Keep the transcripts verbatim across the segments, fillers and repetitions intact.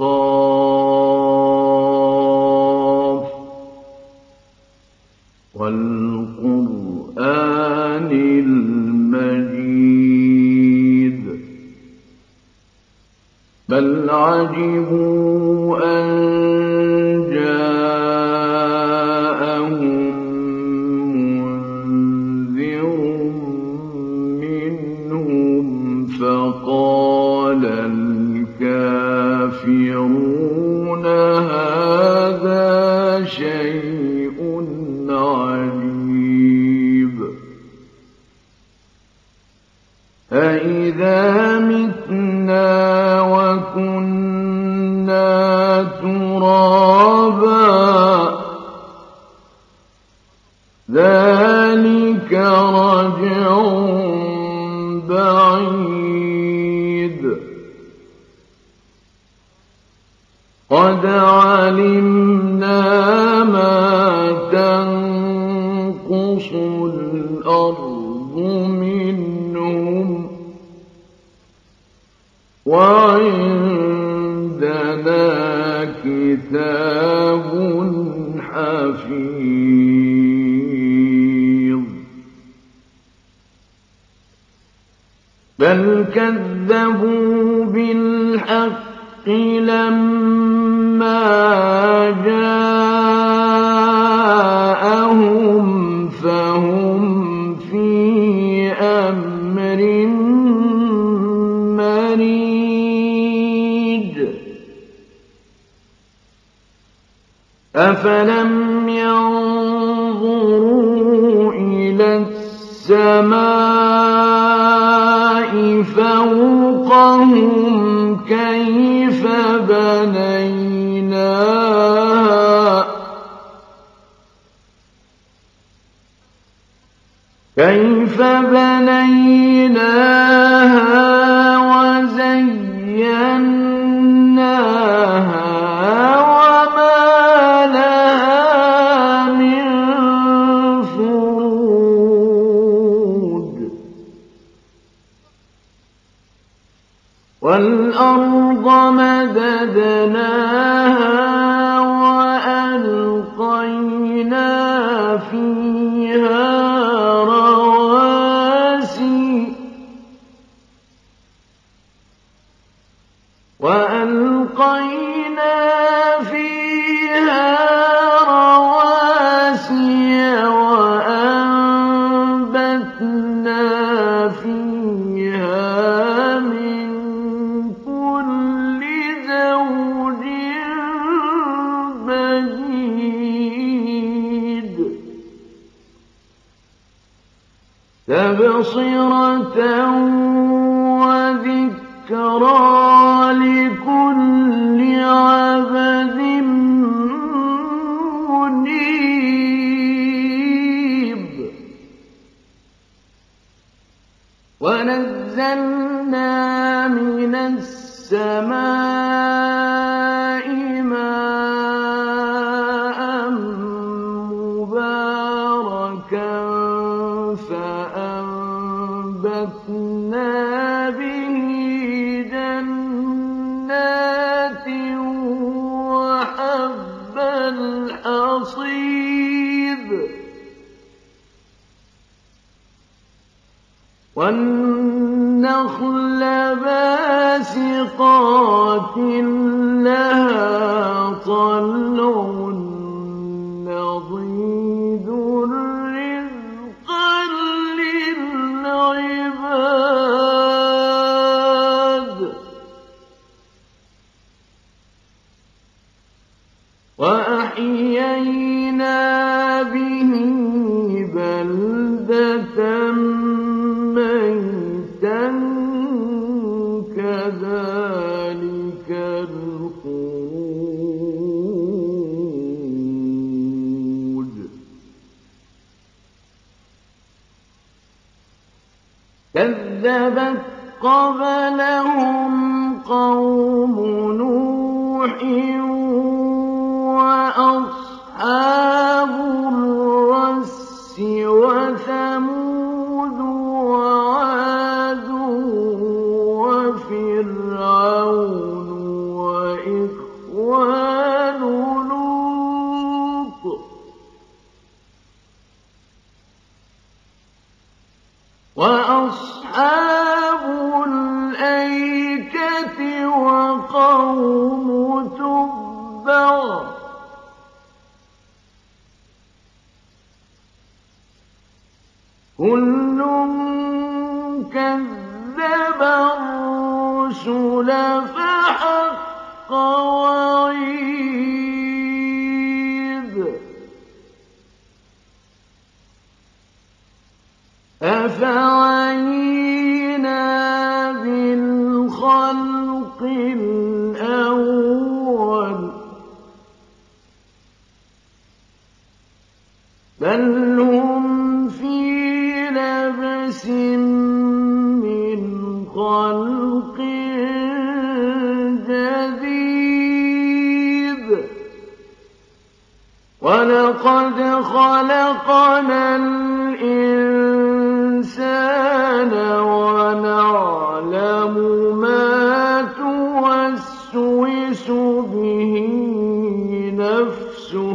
قاف والقرآن المجيد بل عجبوا أن جاءهم منذر منهم فقال الكافرون هذا شيء عجيب أإذا متنا وكنا ترابا ذلك رجع بعيد قد علمنا ما تنقص الأرض منهم وعندنا كتاب حفيظ بل كذبوا بالحق لما جاءهم فهم في أمر مريج أفلم ينظروا إلى السماء فوقهم كيف بنيناها كيف بنيناها وزيناها وما لها من فروج والأرض مددناها وألقينا فيها رواسي وألقينا فيها رواسي وأنبتنا فيها من كل زوج بهيج تبصرة وذكرى لكل عبد منيب ونزلنا من السماء ماء مباركا فأنبتنا به جنات وحب الحصيد والنخل باسقات لها طلع نضيد رزقا للعباد وأحيينا به بلدة ميتا كذلك الخروج كذبت قبلهم قوم نوح وأصحاب الرس وثمود وعاد وفرعون وإسرائيل كُلٌّ كَذَّبَ الرُّسُلَ فَحَقَّ وَعِيدِ أَفَعَيِينَا بِالْخَلْقِ الْأَوَّلِ بَلْ هُمْ فِي لَبْسٍ مِّنْ خَلْقٍ جَدِيدٍ وَلَقَدْ خَلَقْنَا الْإِنسَانَ وَنَعْلَمُ مَا تُوَسْوِسُ بِهِ نَفْسُهُ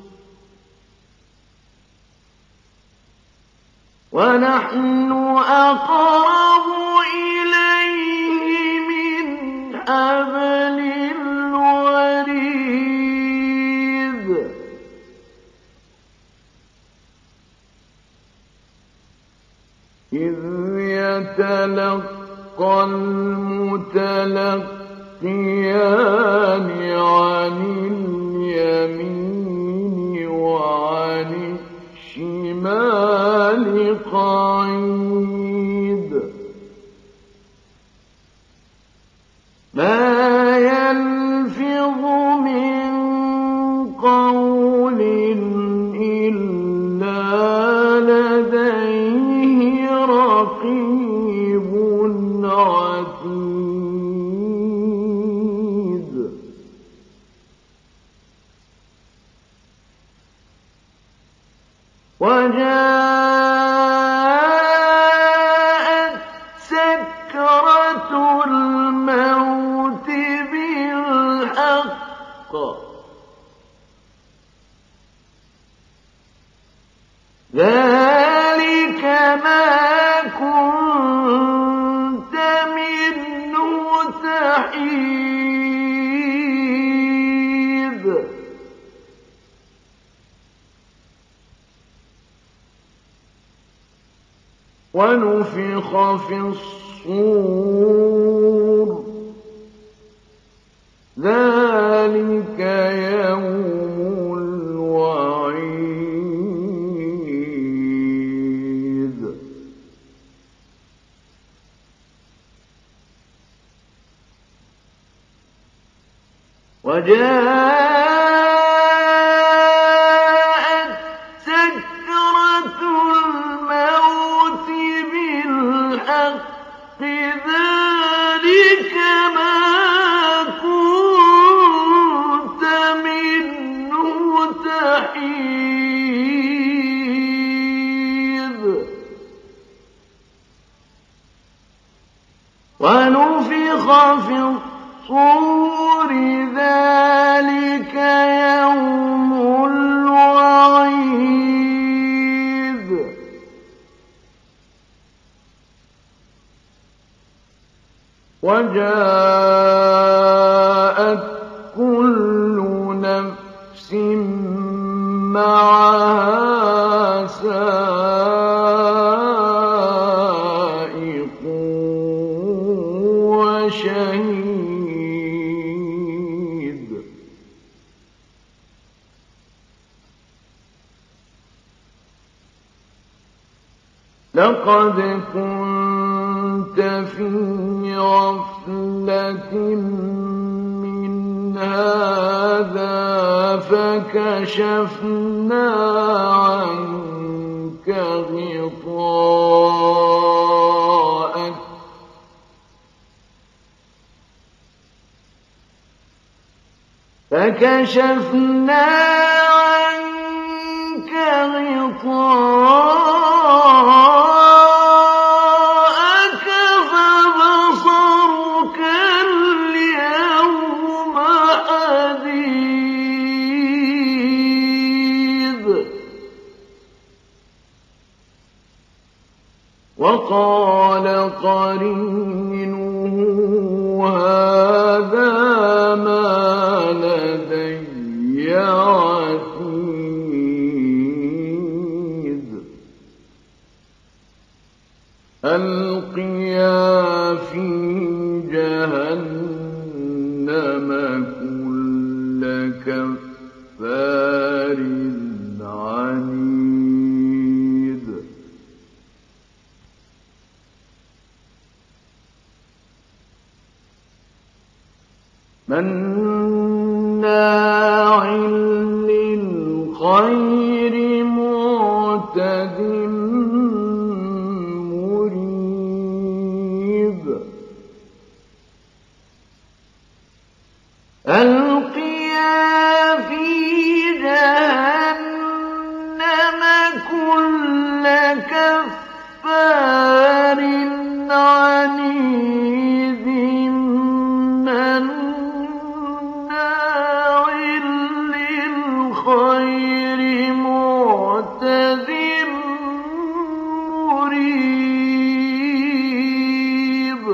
وَنَحْنُ أَقْرَبُ إِلَيْهِ مِنْ حَبْلِ الْوَرِيدِ إِذْ يَتَلَقَّى الْمُتَلَقِّيَانِ عَنِ الْيَمِينِ وَعَنِ الشِّمَالِ قَعِيدٌ مَا يَلْفِظُ مِن قَوْلٍ إِلَّا لَدَيْهِ رَقِيبٌ عَتِيدٌ وَجَاءَتْ سَكْرَةُ الْمَوْتِ بِالْحَقِّ ذَلِكَ مَا كُنتَ مِنْهُ تَحِيدُ وَنُفِخَ فِي الصُّورِ ذَلِكَ يَوْمُ الْوَعِيدِ وَجَاءَتْ سَكْرَةُ الْمَوْتِ بِالْحَقِّ ذَلِكَ مَا كُنتَ مِنْهُ تَحِيدُ وَنُفِخَ فِي الصُّورِ ذَلِكَ يَوْمُ الْوَعِيدِ وَجَاءَتْ كُلُّ نَفْسٍ مَّعَهَا سَائِقٌ وَشَهِيدٌ لَقَدْ كُنتَ فِي غَفْلَةٍ مِّنْ هَٰذَا فَكَشَفْنَا عَنكَ غِطَاءَكَ فَكَشَفْنَا عَنكَ غِطَاءَكَ فَبَصَرُكَ الْيَوْمَ حَدِيدٌ وَقَالَ قَرِينُهُ هَٰذَا مَا لَدَيَّ عَتِيدٌ ألقيا في جهنم كل كفار عنيد مناع للخير معتد مريب ألقيا في جهنم كل كفار عنيد مناع للخير معتد مريب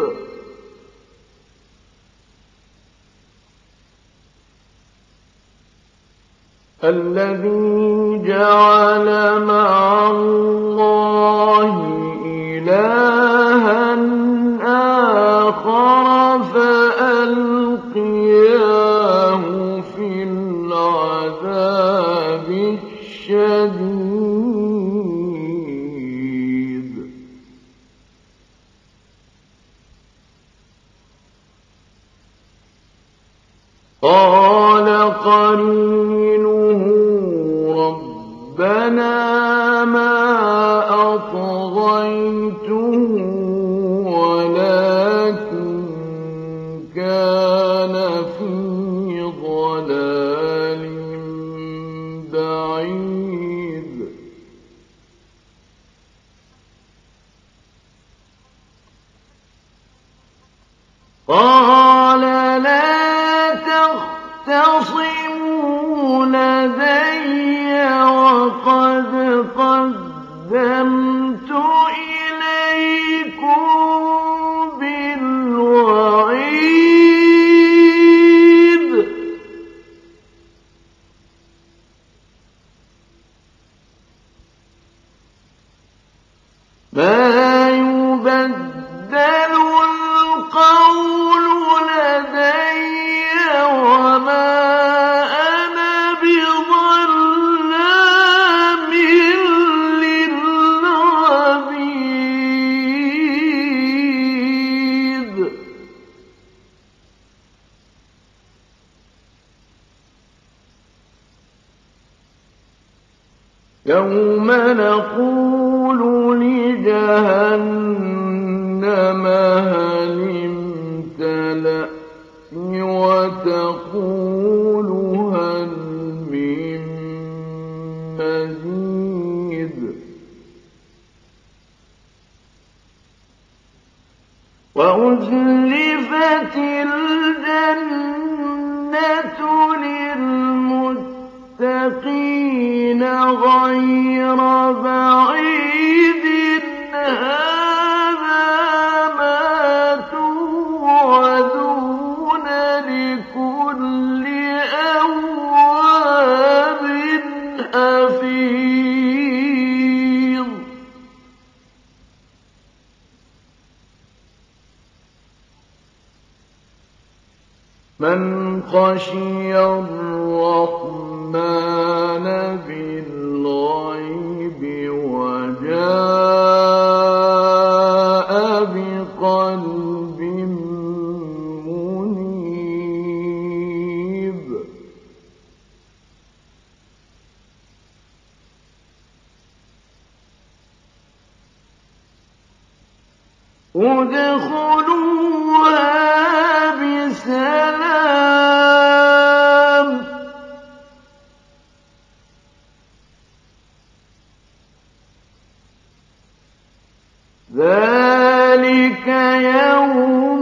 الذي جعل مع الله إلها آخر فألقياه في العذاب الشديد قال قرينه ربنا ما أطغيته ولكن كان في ضلال بعيد قال لا تختصموا لدي وقد قدمت إليكم بالوعيد ما يبدل القول لدي وما أنا بظلام للعبيد يوم نقول لجهنم هل امتلأت وتقول هل من مزيد وأزلفت الجنة للمتقين غير بعيد هذا ما توعدون لكل أواب حفيظ من خشي الرحمن بالغيب وجاء بقلب منيب ادخلوها بسلام ذلك يوم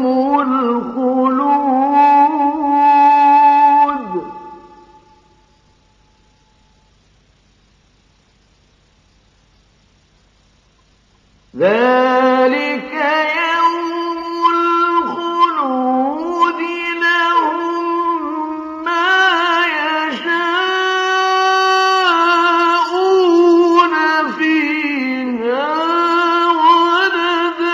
الخلود ذلك يوم الخلود لهم ما يشاءون فيها ولدينا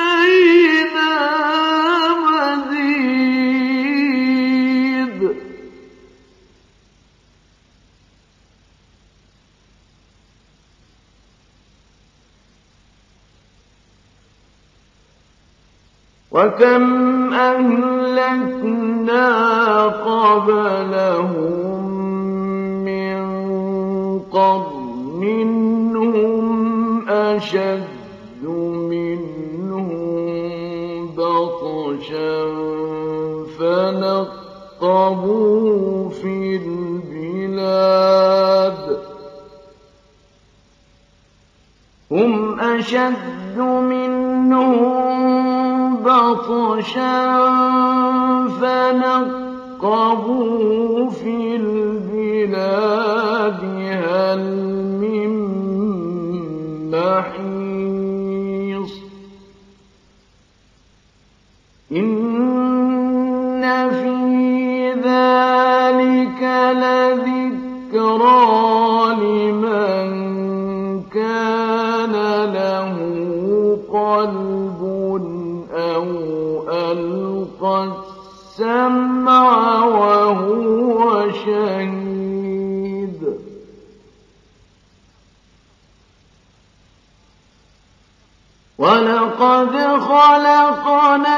وكم أهلكنا قبلهم من قرن هم أشد منهم بطشا فنقبوا في البلاد هم أشد منهم بطشا فنقبوا في البلاد هل من محيص إن في ذلك لذكرى لمن كان له قلب أو ألقى السمع وهو شهيد ولقد خلقنا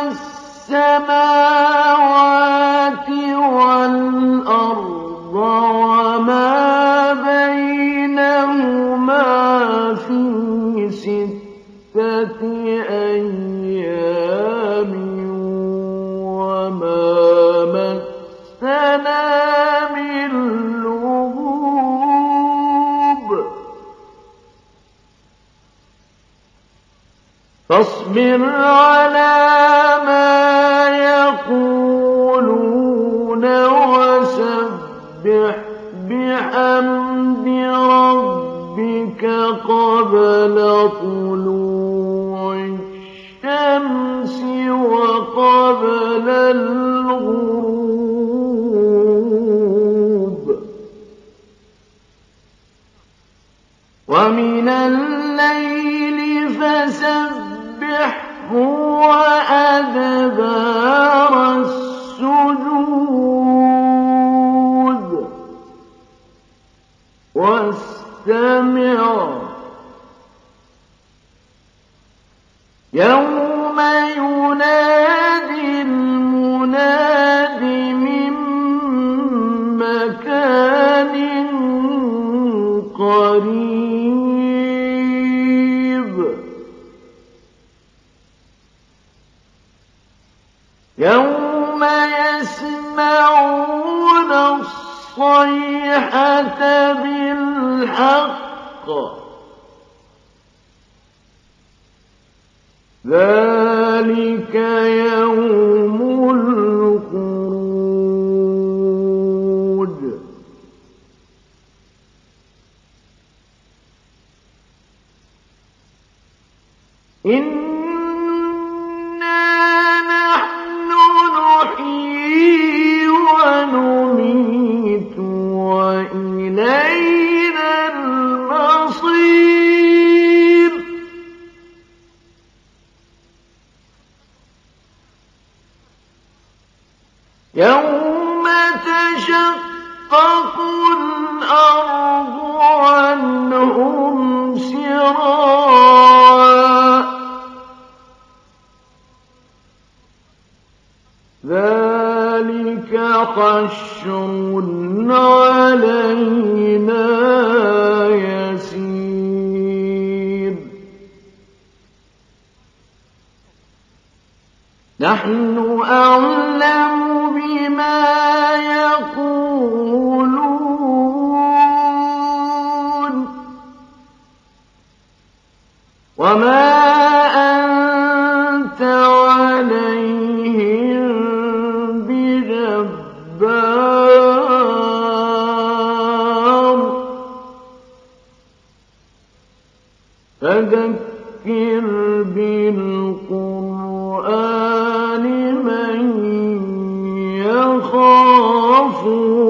السماوات والأرض وما بينهما في ستة أيام وما مسنا من لغوب فاصبر على ما يقولون وسبح بحمد ربك قبل طلوع الشمس وقبل الغروب ومن الليل فسبحه وأدبار السجود واستمع يوم ينادي المناد من مكان قريب يوم يسمعون الصيحة بالحق ذلك يوم الخروج إنا نحن نحيي ونميت وإلينا المصير يوم تشقق الأرض عنهم سراعا ذلك حشر علينا يسير نحن أعلم بما يقولون وما أنت عليهم بجبار فذكر بالقرآن من يخاف